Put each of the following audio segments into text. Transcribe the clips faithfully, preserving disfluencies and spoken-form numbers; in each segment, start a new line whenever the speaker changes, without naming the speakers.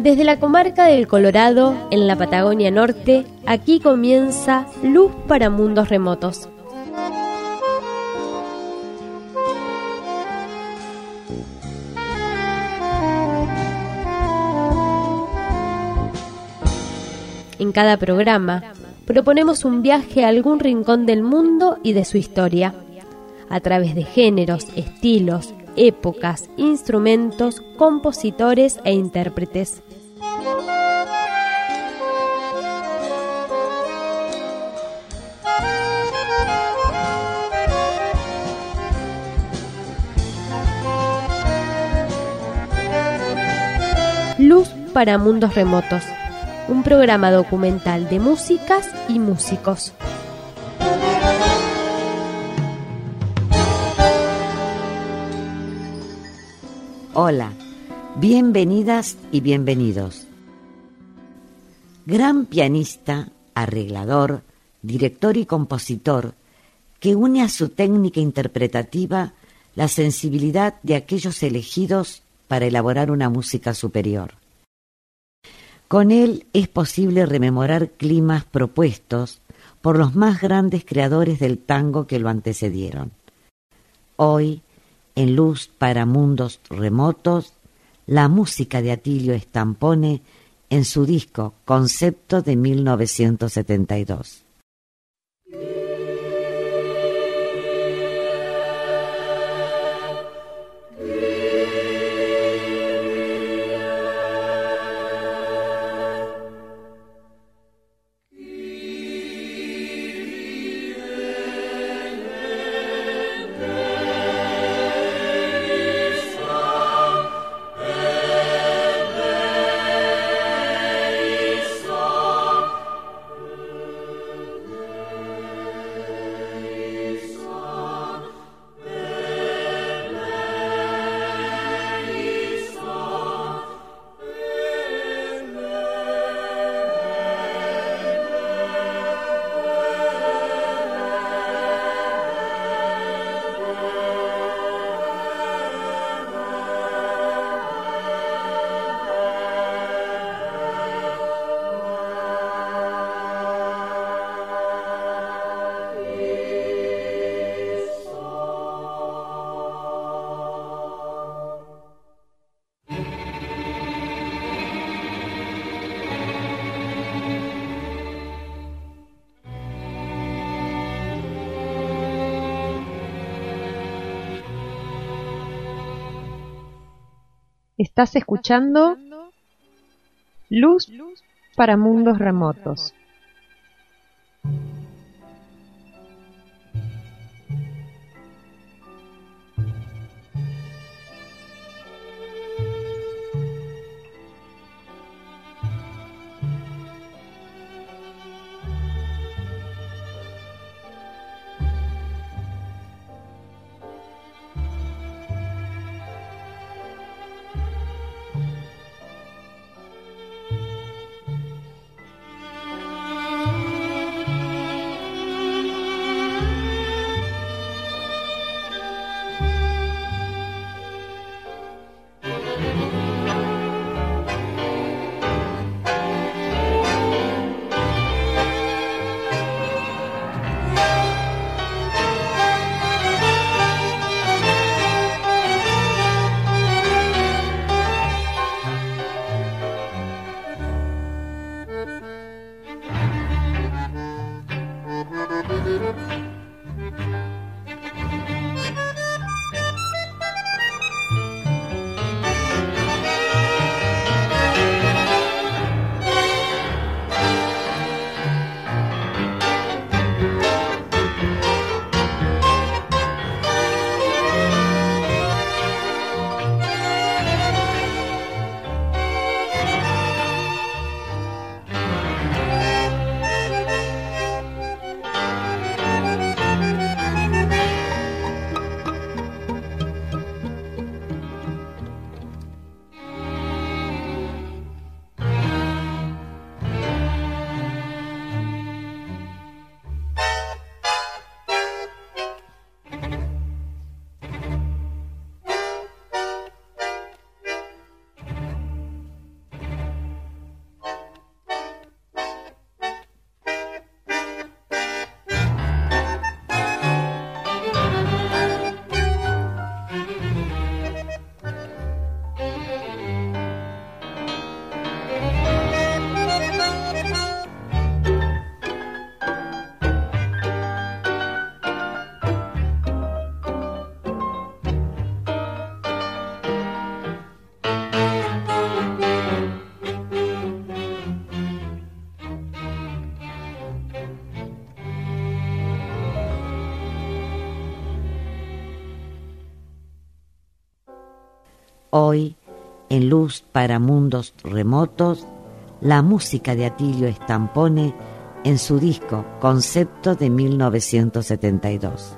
Desde la comarca del Colorado, en la Patagonia Norte, aquí comienza Luz para Mundos Remotos. En cada programa, proponemos un viaje a algún rincón del mundo y de su historia, a través de géneros, estilos, épocas, instrumentos, compositores e intérpretes. Luz para Mundos Remotos, un programa documental de músicas y músicos.
Hola, bienvenidas y bienvenidos. Gran pianista, arreglador, director y compositor que une a su técnica interpretativa la sensibilidad de aquellos elegidos para elaborar una música superior. Con él es posible rememorar climas propuestos por los más grandes creadores del tango que lo antecedieron. Hoy, en Luz para Mundos Remotos, la música de Atilio Stampone en su disco Concepto de mil novecientos setenta y dos.
Estás escuchando Luz para Mundos Remotos.
Hoy, en Luz para Mundos Remotos, la música de Atilio Stampone en su disco Concepto de mil novecientos setenta y dos.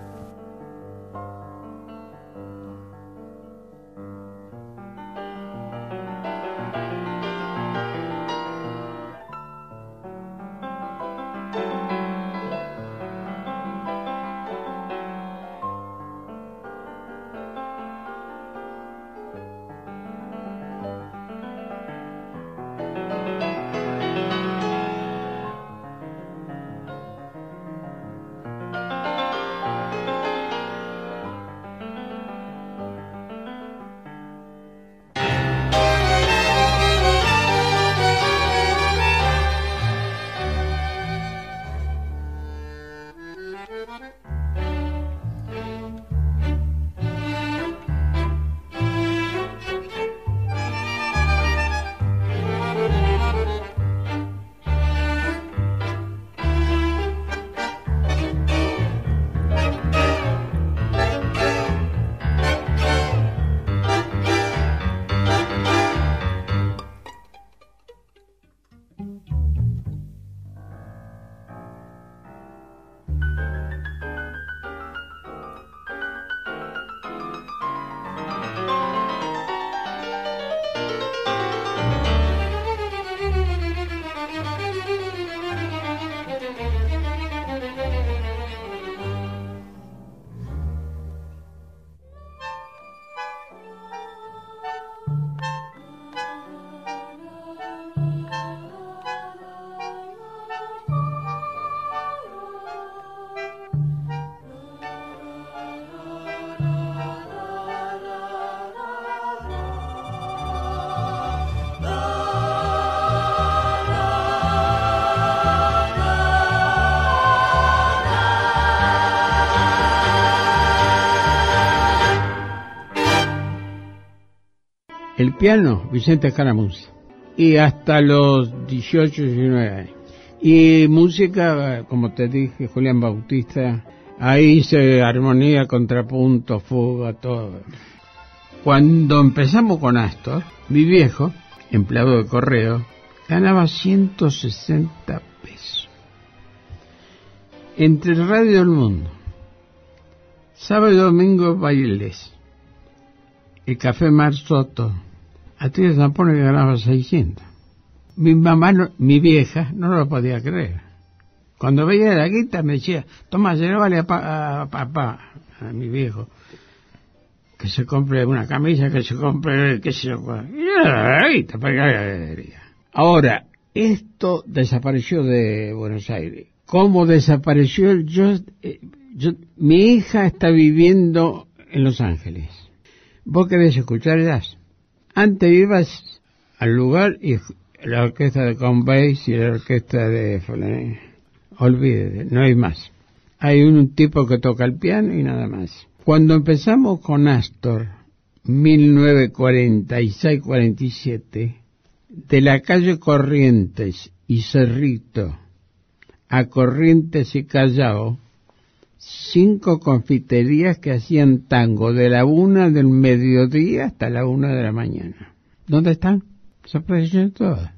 El piano, Vicente Escaramuza. Y hasta los dieciocho, diecinueve años. Y música, como te dije, Julián Bautista. Ahí hice armonía, contrapunto, fuga, todo. Cuando empezamos con Astor, mi viejo, empleado de correo, ganaba ciento sesenta pesos. Entre el Radio del Mundo, sábado y domingo bailes, el Café Mar Soto, Atilio Stampone que ganaba seiscientos. Mi mamá, no, mi vieja, no lo podía creer. Cuando veía la guita me decía, toma, llévale a papá, a, a, a mi viejo, que se compre una camisa, que se compre, qué sé yo, y era la guita para que haga galería. Ahora, esto desapareció de Buenos Aires. ¿Cómo desapareció? Yo, yo, mi hija está viviendo en Los Ángeles. ¿Vos querés escuchar jazz? Antes ibas al lugar y la orquesta de Count Basie y la orquesta de Fulani. Olvídate, no hay más. Hay un tipo que toca el piano y nada más. Cuando empezamos con Astor, mil novecientos cuarenta y seis cuarenta y siete, de la calle Corrientes y Cerrito a Corrientes y Callao, cinco confiterías que hacían tango de la una del mediodía hasta la una de la mañana. ¿Dónde están? Se aparecieron todas.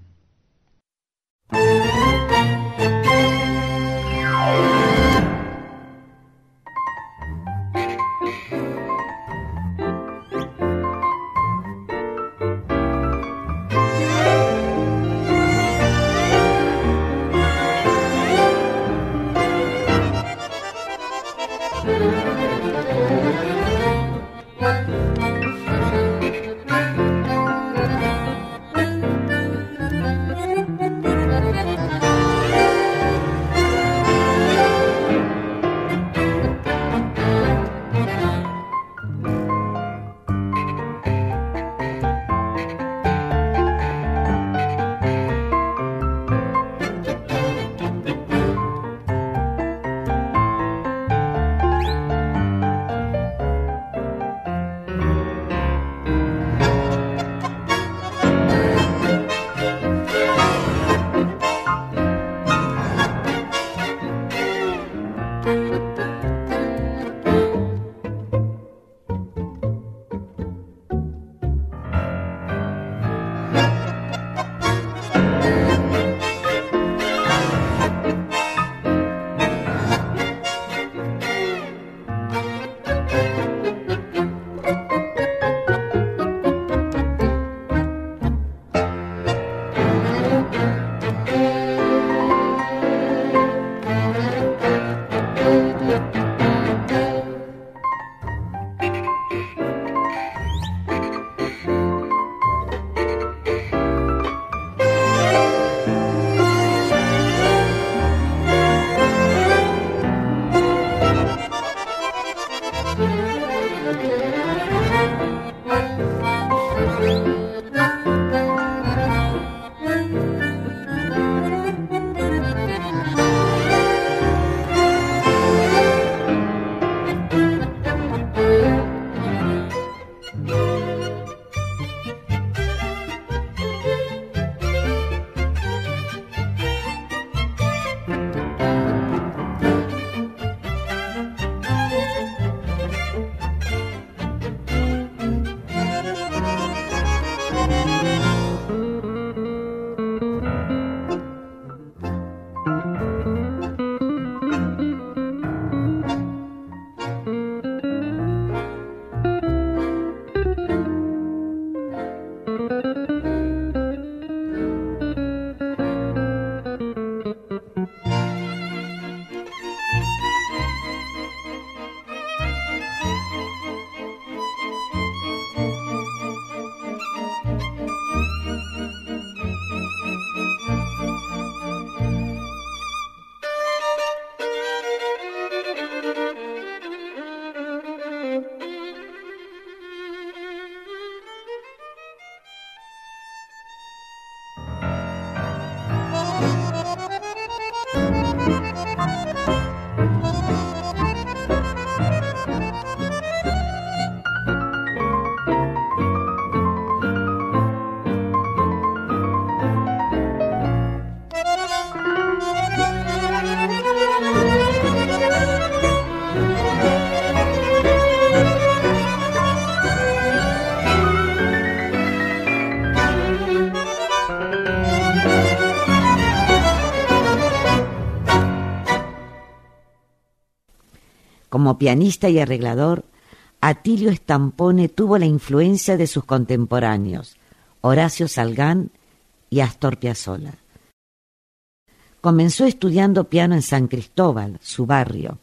Como pianista y arreglador, Atilio Stampone tuvo la influencia de sus contemporáneos, Horacio Salgán y Astor Piazzolla. Comenzó estudiando piano en San Cristóbal, su barrio.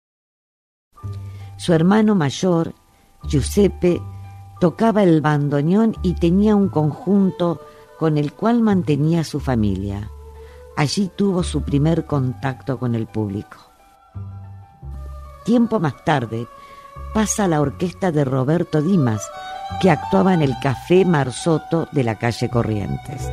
Su hermano mayor, Giuseppe, tocaba el bandoneón y tenía un conjunto con el cual mantenía su familia. Allí tuvo su primer contacto con el público. Tiempo más tarde, pasa a la orquesta de Roberto Dimas, que actuaba en el Café Marzotto de la calle Corrientes.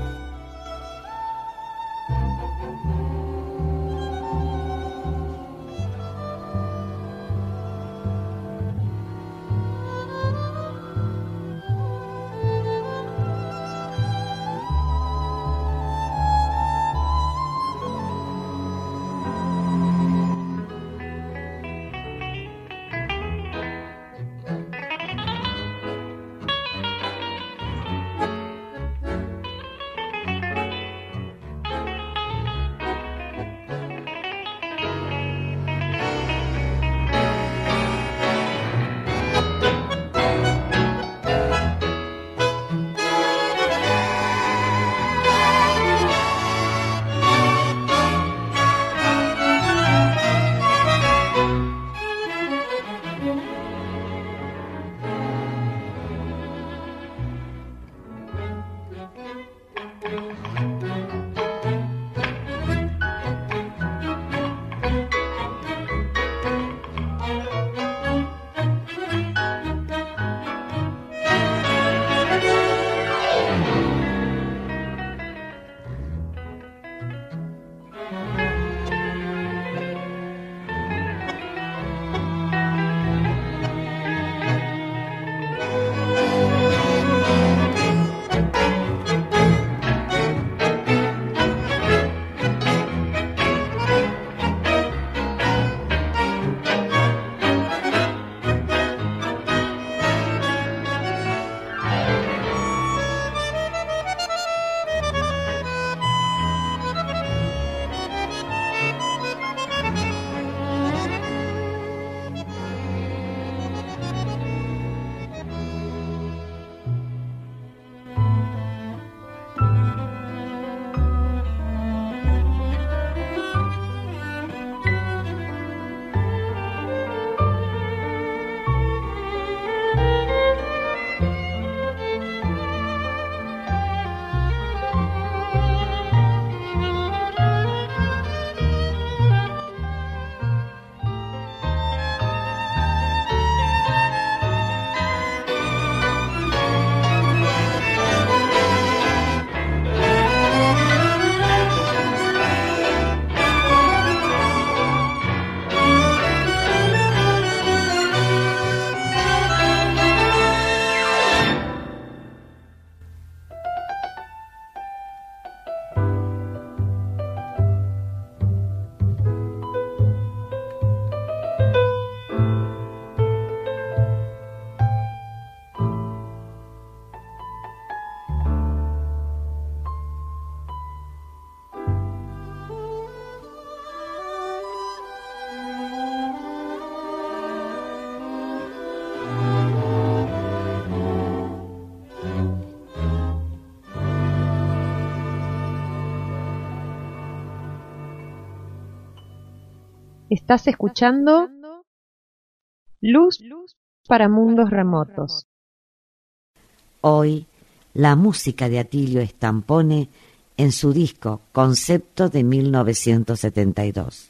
Estás escuchando Luz para Mundos Remotos.
Hoy, la música de Atilio Stampone en su disco Concepto de mil novecientos setenta y dos.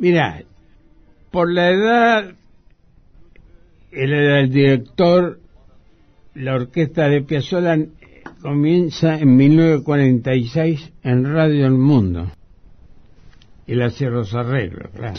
Mira, por la edad, él era el director, la orquesta de Piazzolla comienza en mil novecientos cuarenta y seis en Radio El Mundo. Él hacía los arreglos, claro.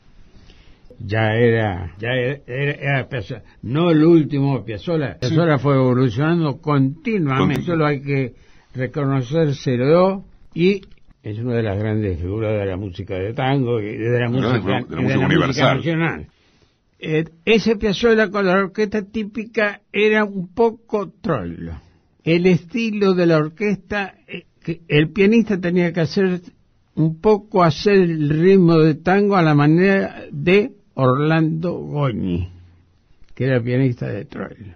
Ya era, ya era, era, era Piazzolla, no el último Piazzolla. Piazzolla sí. Fue evolucionando continuamente, Continu- solo hay que reconocérselo, y es una de las grandes figuras de la música de tango y de la música,
de la, de la,
de
música,
la música nacional. Eh, ese Piazzolla con la orquesta típica era un poco trollo. El estilo de la orquesta, eh, que el pianista tenía que hacer un poco hacer el ritmo de tango a la manera de Orlando Goñi, que era pianista de Troilo.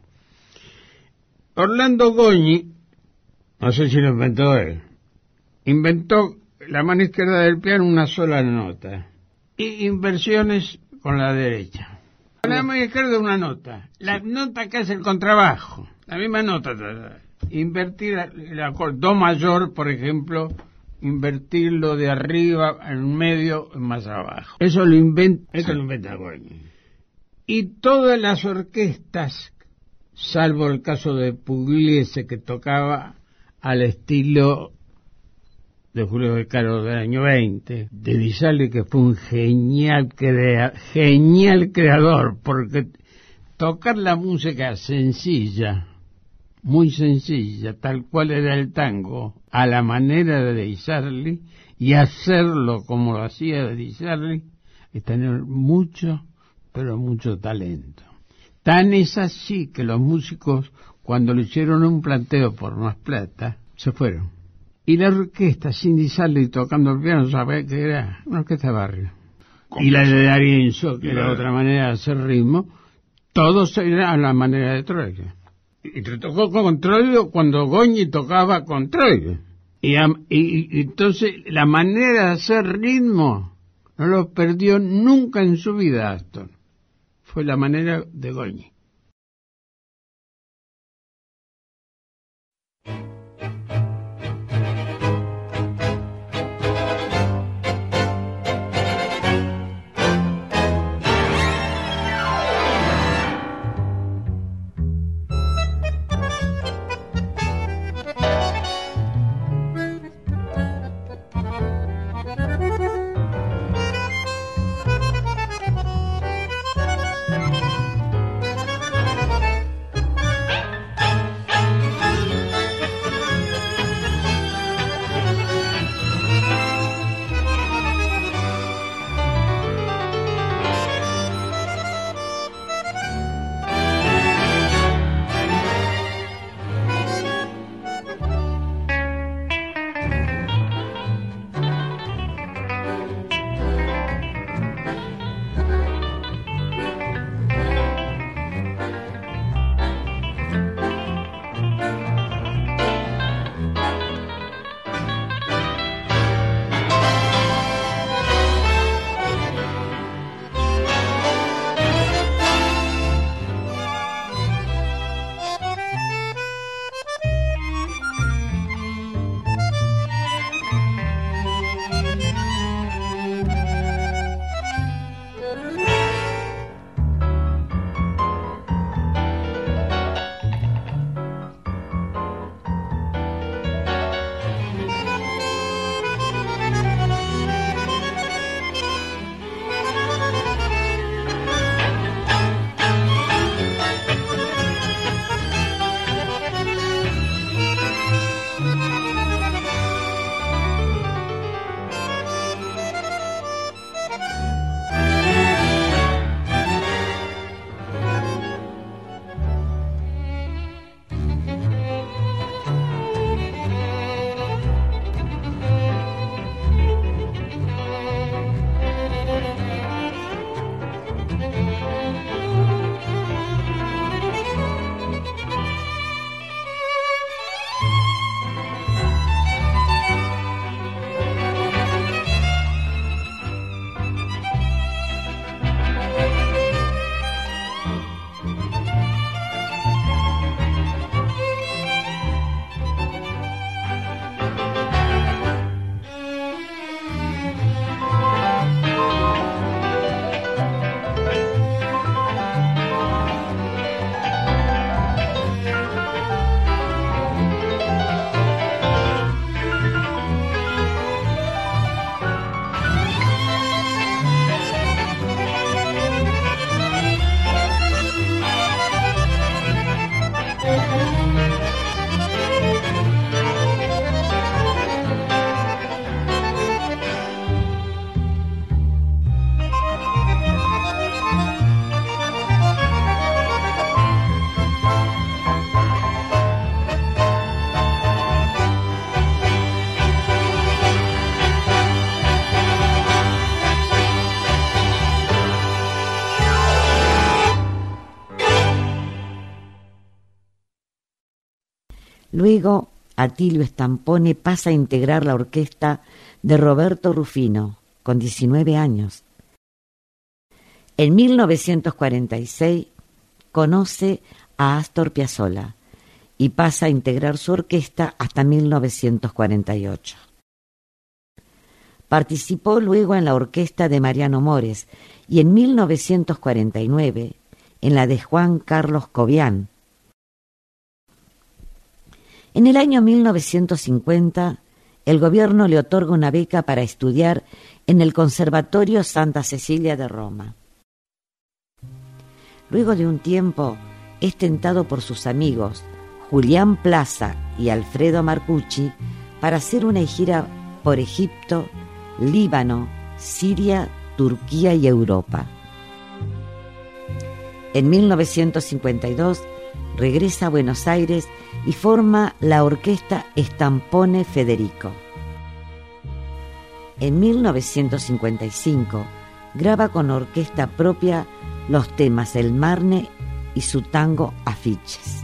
Orlando Goñi, no sé si lo inventó él, inventó la mano izquierda del piano una sola nota y inversiones con la derecha. Con la mano izquierda una nota, la nota que hace el contrabajo, la misma nota. Invertir el acorde do mayor, por ejemplo, invertirlo de arriba en medio más abajo. Eso lo inventa, eso lo inventa Goñi. Y todas las orquestas, salvo el caso de Pugliese, que tocaba al estilo de Julio De Caro del año veinte, de Di Sarli, que fue un genial crea, genial creador, porque tocar la música sencilla, muy sencilla, tal cual era el tango, a la manera de Di Sarli, y hacerlo como lo hacía Di Sarli, es tener mucho, pero mucho talento. Tan es así que los músicos, cuando le hicieron un planteo por más plata, se fueron. Y la orquesta, sin Di Sarli tocando el piano, sabía que era una orquesta de barrio. Y la de D'Arienzo, que era otra manera de hacer ritmo, todos eran a la manera de Troilo. Y te tocó con Troilo cuando Goñi tocaba con Troilo. Y, y, y entonces la manera de hacer ritmo no lo perdió nunca en su vida, Astor. Fue la manera de Goñi.
Luego, Atilio Stampone pasa a integrar la orquesta de Roberto Rufino, con diecinueve años. En mil novecientos cuarenta y seis conoce a Astor Piazzolla y pasa a integrar su orquesta hasta mil novecientos cuarenta y ocho. Participó luego en la orquesta de Mariano Mores y en mil novecientos cuarenta y nueve en la de Juan Carlos Cobian. En el año mil novecientos cincuenta, el gobierno le otorga una beca para estudiar en el Conservatorio Santa Cecilia de Roma. Luego de un tiempo, es tentado por sus amigos Julián Plaza y Alfredo Marcucci para hacer una gira por Egipto, Líbano, Siria, Turquía y Europa. En mil novecientos cincuenta y dos regresa a Buenos Aires y forma la orquesta Stampone Federico. En mil novecientos cincuenta y cinco graba con orquesta propia los temas El Marne y su tango Afiches.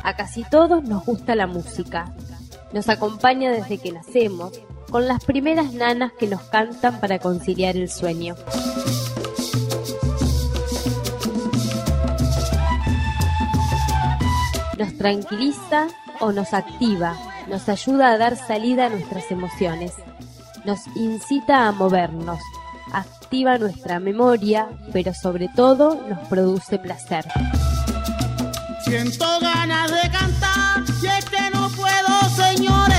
A casi todos nos gusta la música. Nos acompaña desde que nacemos, con las primeras nanas que nos cantan para conciliar el sueño. Nos tranquiliza o nos activa, nos ayuda a dar salida a nuestras emociones, nos incita a movernos, activa nuestra memoria, pero sobre todo nos produce placer.
Siento ganas de cantar y es que no puedo, señores.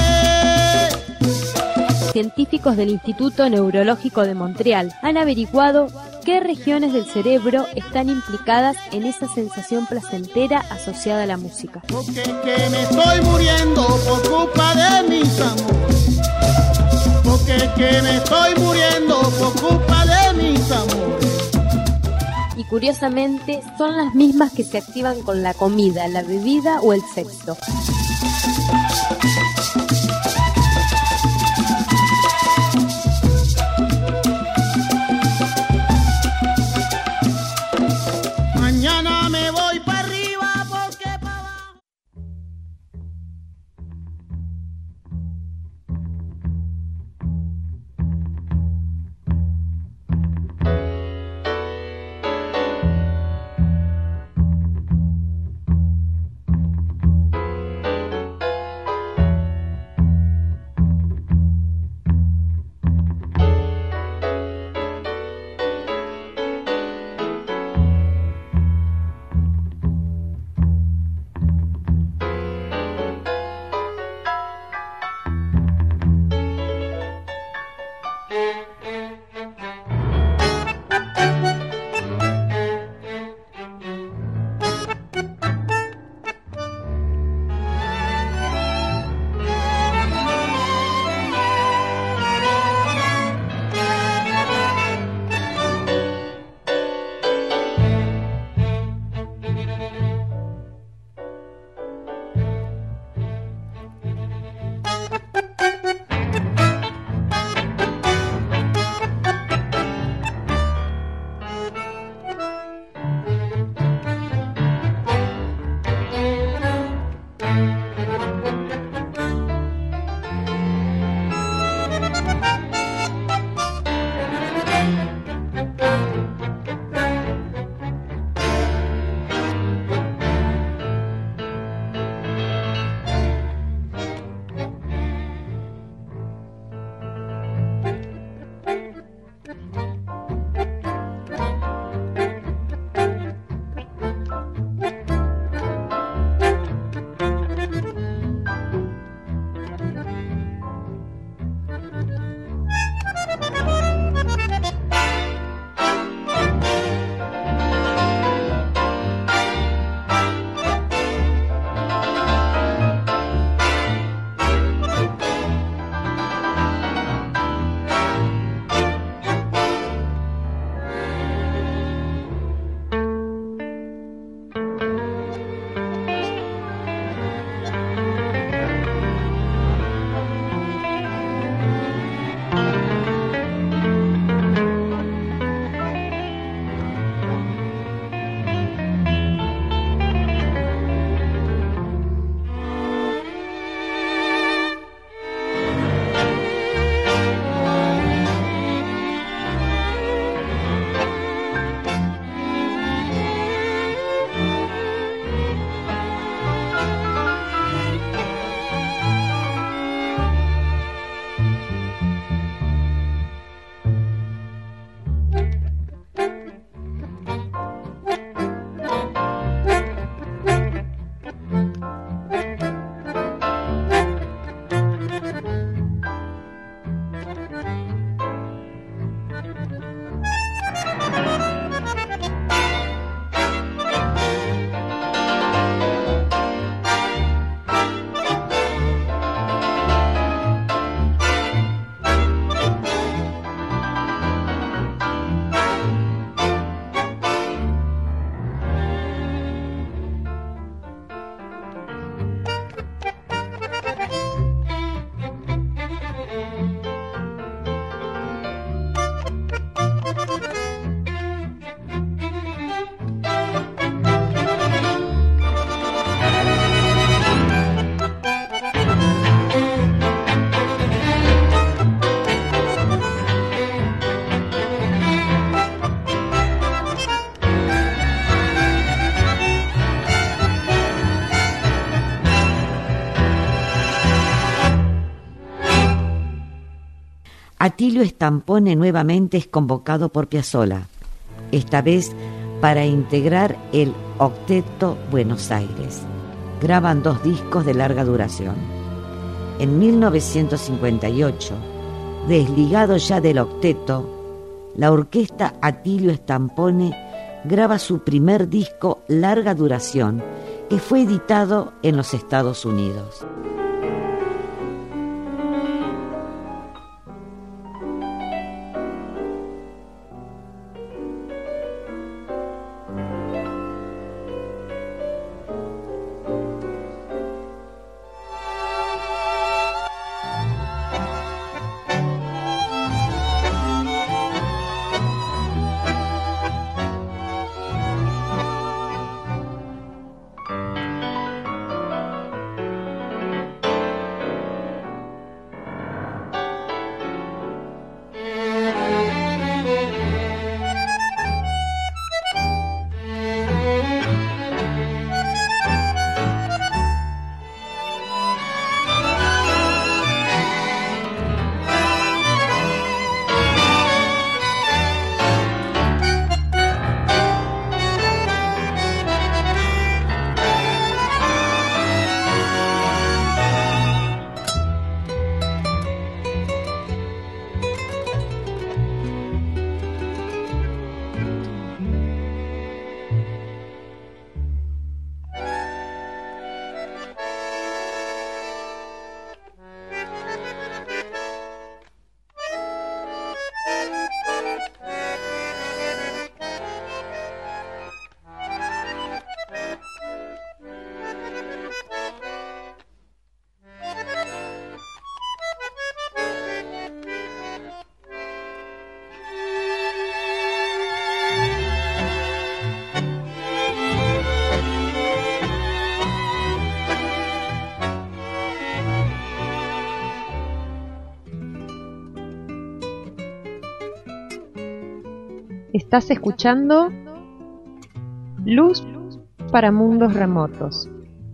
Científicos del Instituto Neurológico de Montreal han averiguado qué regiones del cerebro están implicadas en esa sensación placentera asociada a la música.
Porque es que me estoy muriendo por culpa de mis amores. Porque es que me estoy muriendo por culpa de mis amores.
Y curiosamente son las mismas que se activan con la comida, la bebida o el sexo.
Mañana me voy para arriba porque para abajo.
Atilio Stampone nuevamente es convocado por Piazzolla, esta vez para integrar el Octeto Buenos Aires. Graban dos discos de larga duración. En mil novecientos cincuenta y ocho, desligado ya del octeto, la orquesta Atilio Stampone graba su primer disco larga duración, que fue editado en los Estados Unidos.
Estás escuchando Luz para Mundos Remotos.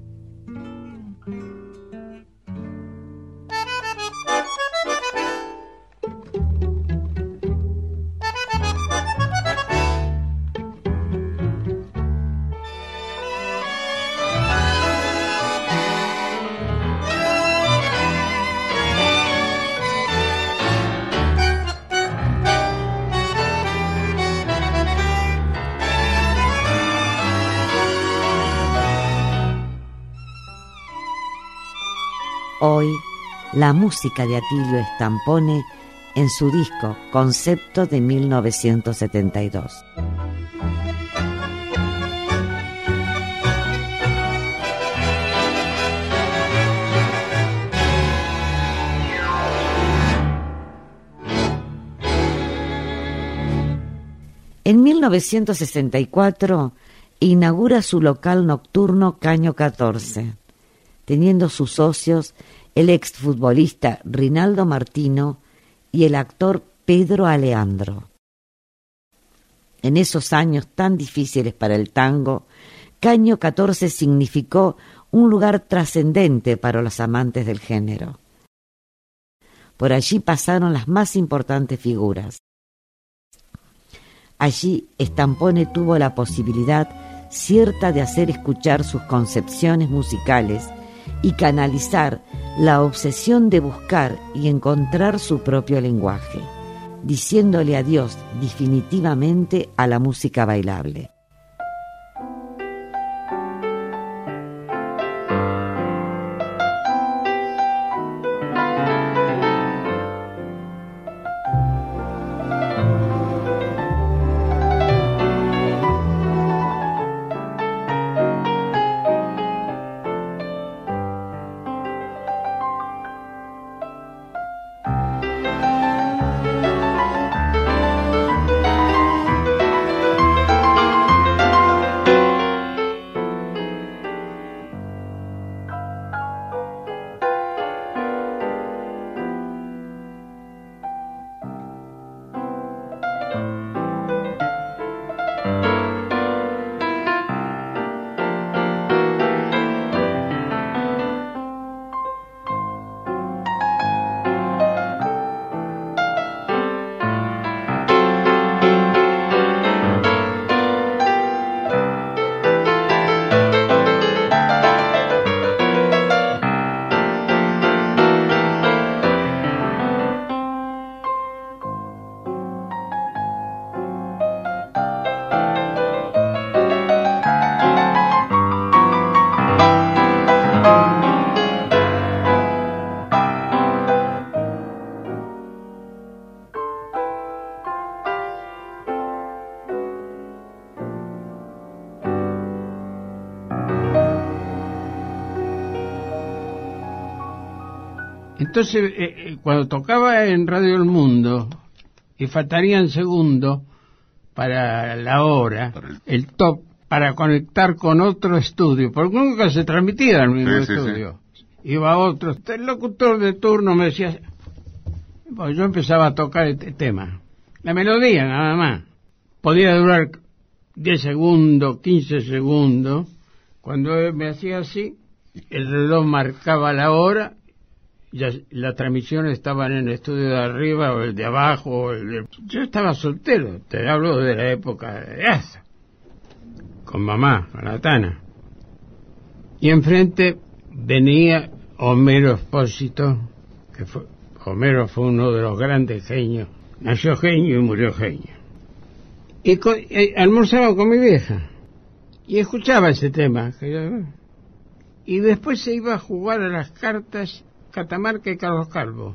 Hoy, la música de Atilio Stampone en su disco Concepto de mil novecientos setenta y dos. En mil novecientos sesenta y cuatro inaugura su local nocturno Caño catorce, teniendo sus socios el exfutbolista Rinaldo Martino y el actor Pedro Aleandro. En esos años tan difíciles para el tango, Caño catorce significó un lugar trascendente para los amantes del género. Por allí pasaron las más importantes figuras. Allí Stampone tuvo la posibilidad cierta de hacer escuchar sus concepciones musicales y canalizar la obsesión de buscar y encontrar su propio lenguaje, diciéndole adiós definitivamente a la música bailable.
Entonces, eh, cuando tocaba en Radio El Mundo, y faltarían segundos para la hora, el top, para conectar con otro estudio, porque nunca se transmitía al mismo sí, estudio. Sí, sí. Iba otro. El locutor de turno me decía, pues yo empezaba a tocar este tema. La melodía nada más. Podía durar diez segundos, quince segundos. Cuando él me hacía así, el reloj marcaba la hora. Ya la transmisión estaba en el estudio de arriba o el de abajo o el de... Yo estaba soltero, te hablo de la época de Asa, con mamá, con la Tana, y enfrente venía Homero Expósito, que fue, Homero fue uno de los grandes genios, nació genio y murió genio, y con, eh, almorzaba con mi vieja y escuchaba ese tema que yo, y después se iba a jugar a las cartas Catamarca y Carlos Calvo.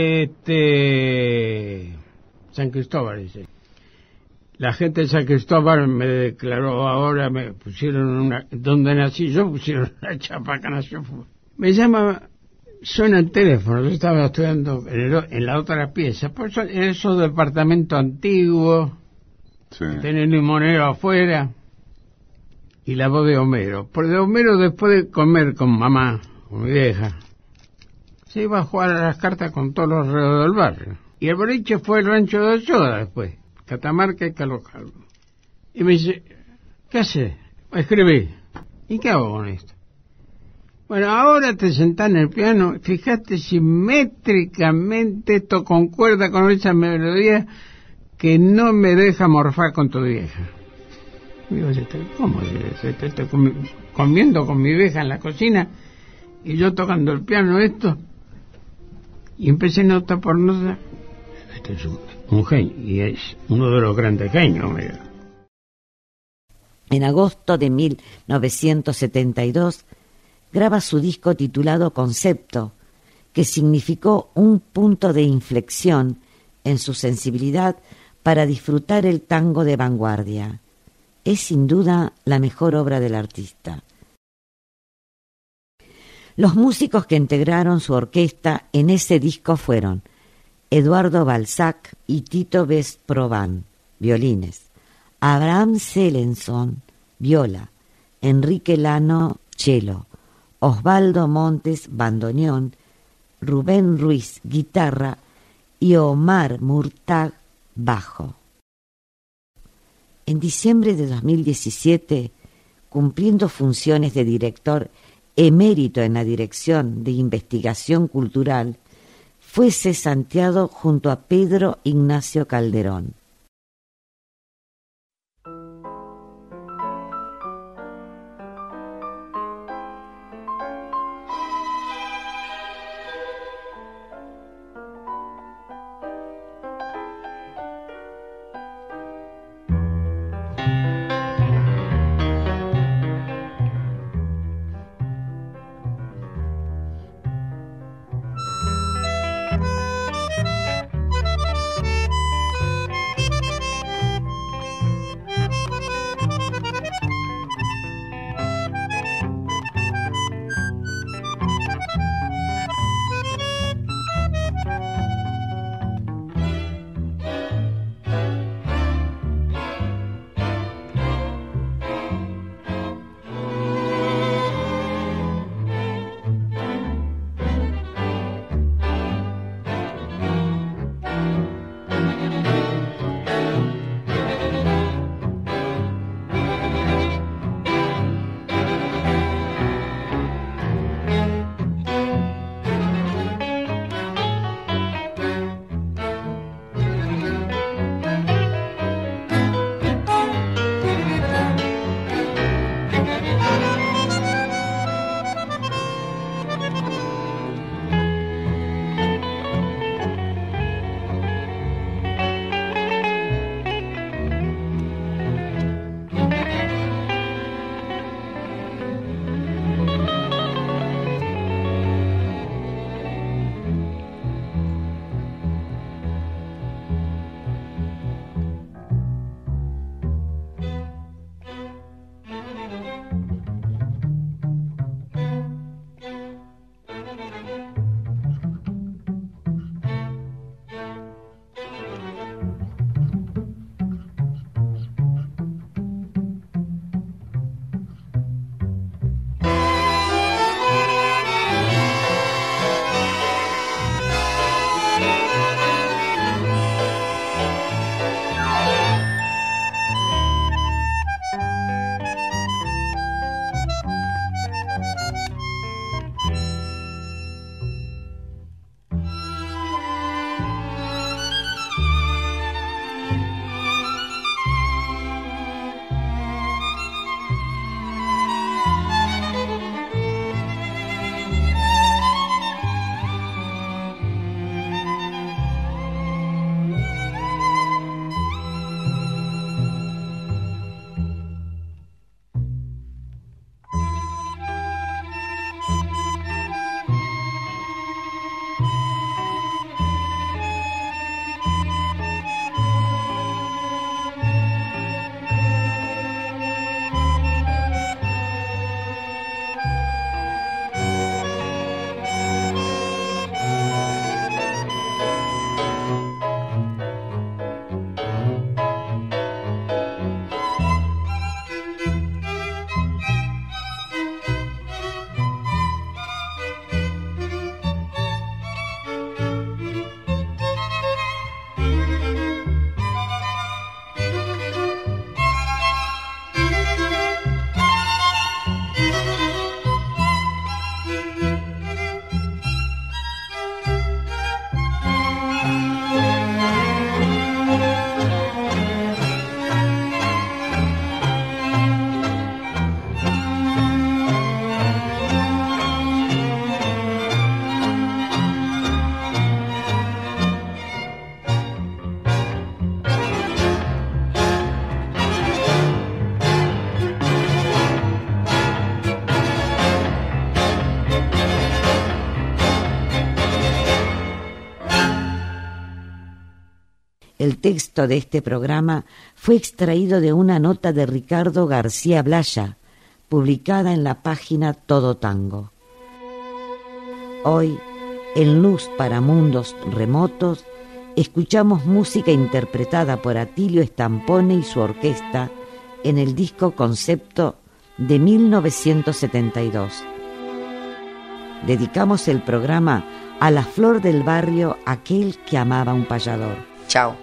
Este... San Cristóbal, dice. La gente de San Cristóbal me declaró ahora, me pusieron una... Donde nací yo pusieron una chapa que nació. Me llama... Suena el teléfono. Yo estaba estudiando en, el, en la otra pieza. Por eso, en esos departamentos antiguos. Sí. Tienen limonero afuera. Y la voz de Homero. Por de Homero, después de comer con mamá, con mi vieja, se iba a jugar a las cartas con todos los alrededor del barrio. Y el boliche fue el rancho de Ochoa después, Catamarca y Carlos Calvo. Y me dice, ¿qué haces? Escribí. ¿Y qué hago con esto? Bueno, ahora te sentás en el piano, fíjate simétricamente esto concuerda con esa melodía que no me deja morfar con tu vieja. Y digo, ¿cómo? Estoy comiendo con mi vieja en la cocina y yo tocando el piano esto. Y empecé nota por nota. Este es un, un genio, y es uno de los grandes genios. Mira.
En agosto de mil novecientos setenta y dos graba su disco titulado Concepto, que significó un punto de inflexión en su sensibilidad para disfrutar el tango de vanguardia. Es sin duda la mejor obra del artista. Los músicos que integraron su orquesta en ese disco fueron Eduardo Balzac y Tito Vesprovan, violines, Abraham Selenson, viola, Enrique Lano, cello, Osvaldo Montes, bandoneón, Rubén Ruiz, guitarra y Omar Murtag, bajo. En diciembre de dos mil diecisiete, cumpliendo funciones de director emérito en la Dirección de Investigación Cultural, fue cesanteado junto a Pedro Ignacio Calderón. El texto de este programa fue extraído de una nota de Ricardo García Blaya, publicada en la página Todo Tango. Hoy, en Luz para Mundos Remotos, escuchamos música interpretada por Atilio Stampone y su orquesta en el disco Concepto de mil novecientos setenta y dos. Dedicamos el programa a la flor del barrio, aquel que amaba un payador.
Chao.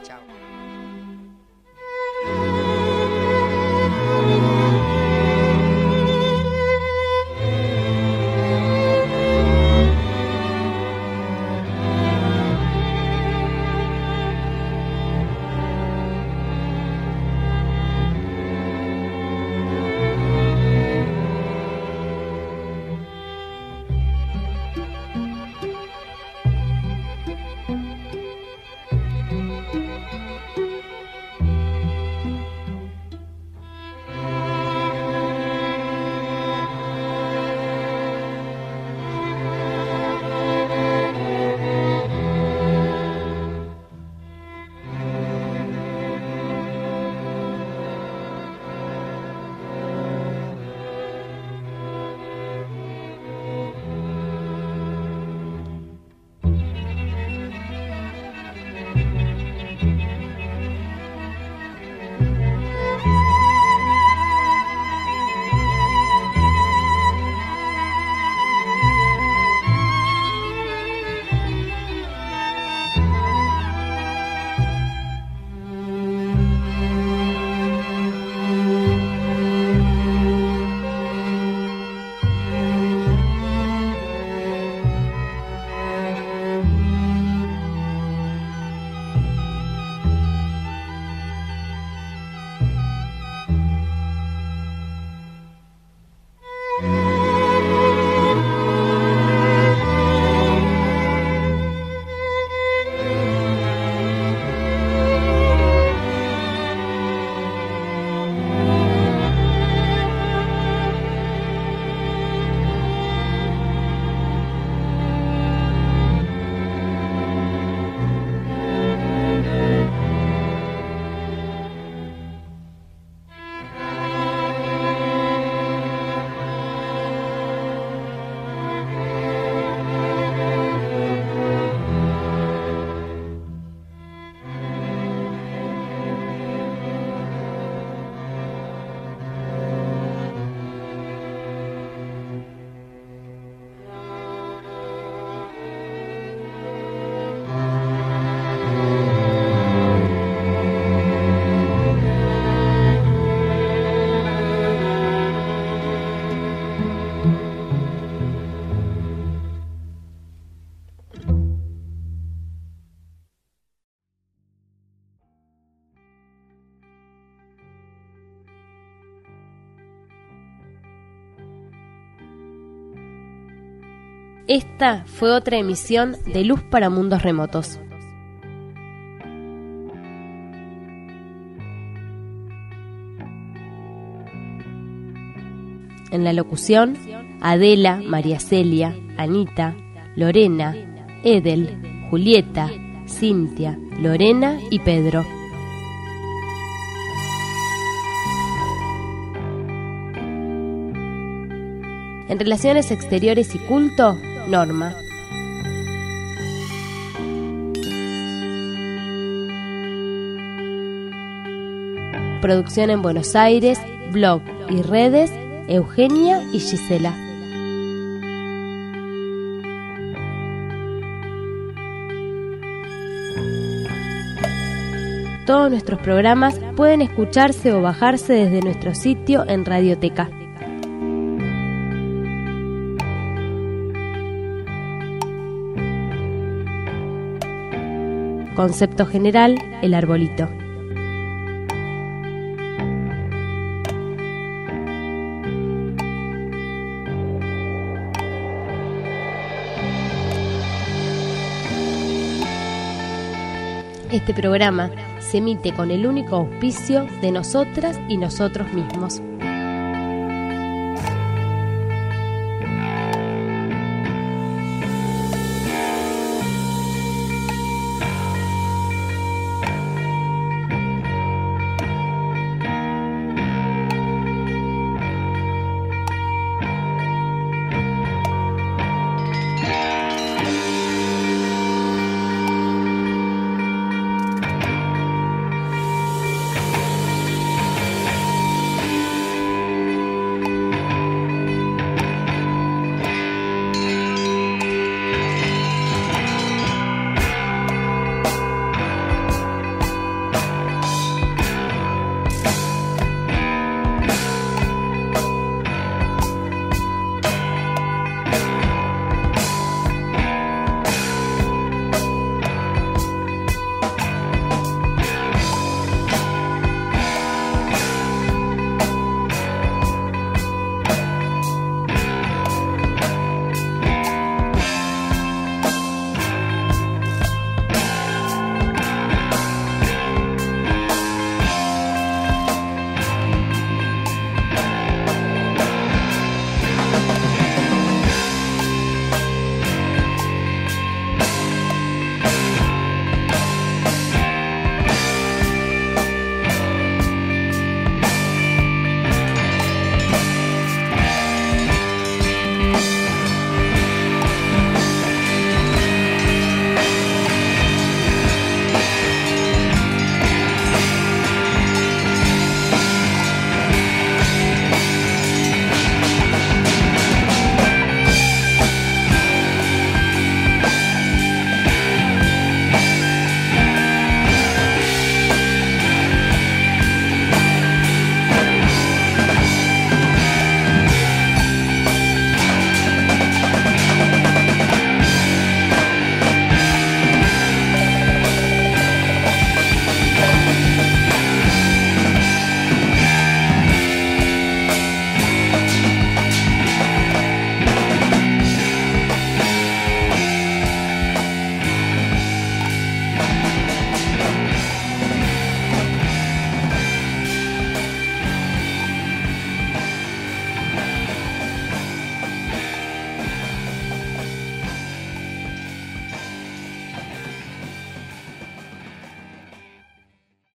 Esta fue otra emisión de Luz para Mundos Remotos. En la locución, Adela, María Celia, Anita, Lorena, Edel, Julieta, Cintia, Lorena y Pedro. En Relaciones Exteriores y Culto, Norma. Producción en Buenos Aires, blog y redes, Eugenia y Gisela. Todos nuestros programas pueden escucharse o bajarse desde nuestro sitio en Radioteca. Concepto general, el arbolito. Este programa se emite con el único auspicio de nosotras y nosotros mismos.